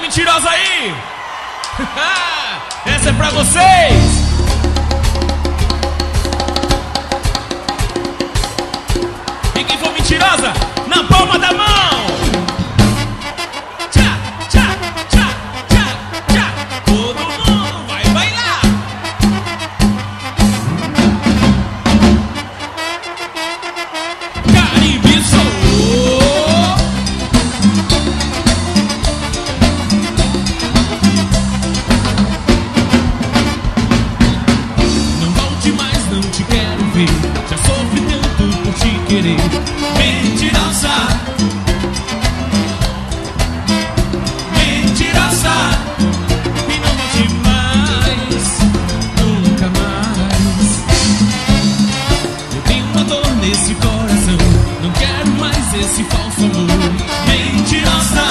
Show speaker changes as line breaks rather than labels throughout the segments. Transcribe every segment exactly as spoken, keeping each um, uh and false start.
mentirosa aí? Essa é pra vocês. E quem for mentirosa, na palma da mão. Tchá, tchá, tchá, tchá, tchá. Todo mundo vai bailar. Caribe Soul. Não volte mais, não te quero ver. Já sofri tanto por te querer. Mentirosa, mentirosa, e não volte mais, nunca mais. Eu tenho uma dor nesse coração, não quero mais esse falso amor. Mentirosa,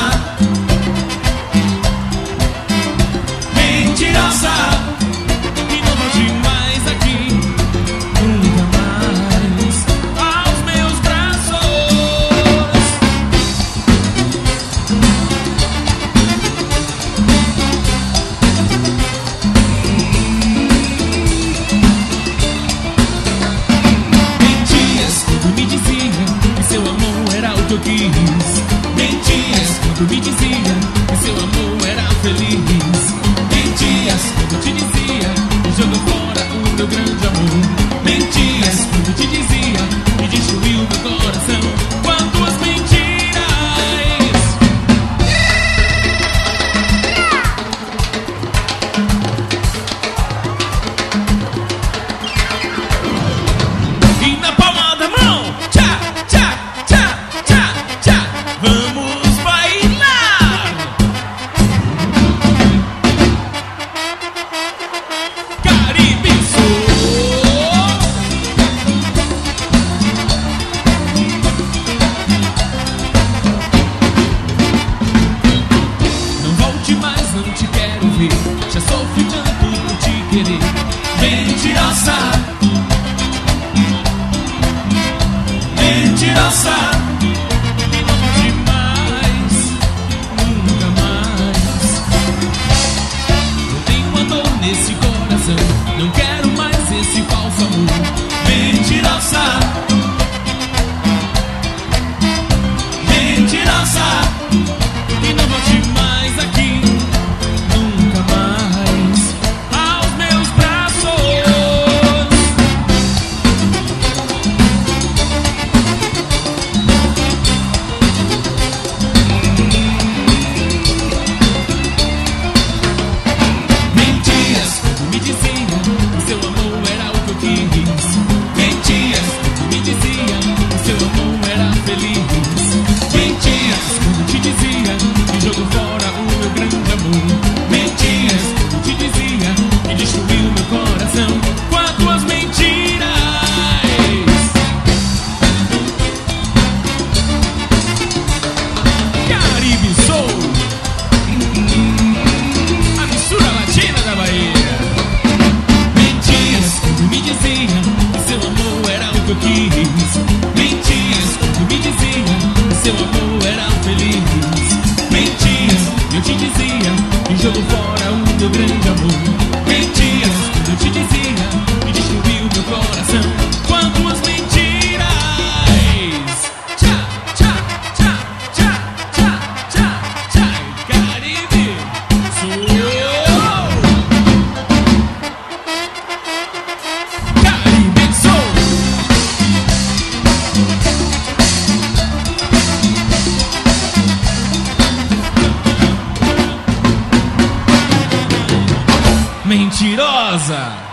mentirosa, e não volte mais aqui, nunca mais, aos meus braços. Mentias quando me dizia que seu amor era o que eu quis. Mentias quando me dizia que seu amor era feliz. Mentias quando te dizia que jogou fora o meu grande amor. Mentias quando te dizia que destruiu meu coração. Quantas mentiras! E na palma da mão, tchá, tchá, tchá, tchá, tchá, vamos bailar! Caribe Soul. Não volte mais, não te quero ver. Já sofri tanto por te querer. Mentirosa, mentirosa, e não volte mais, nunca mais. Eu tenho uma dor nesse coração, não quero mais esse falso amor. Mentirosa, mentirosa, e não volte mais aqui, nunca mais, aos meus braços. Mentias quando me dizia que seu amor era o que eu quis. Mentias quando me dizia que seu amor era feliz. Mentias quando te dizia que jogou fora o meu grande amor. Mentias quando te dizia que destruiu meu coração. Quantas mentiras! Caribe Soul, a mistura latina da Bahia. Mentias quando me dizia que seu amor era o que eu quis. Mentias quando me dizia que seu amor era feliz. Mentias quando eu te dizia que jogou fora o meu grande amor. Mentias quando eu te dizia que destruiu meu coração. Quantas mentiras! Tchá, tchá, tchá, tchá, tchá, tchá, tchá. Caribe Soul. Caribe Soul. Mentirosa.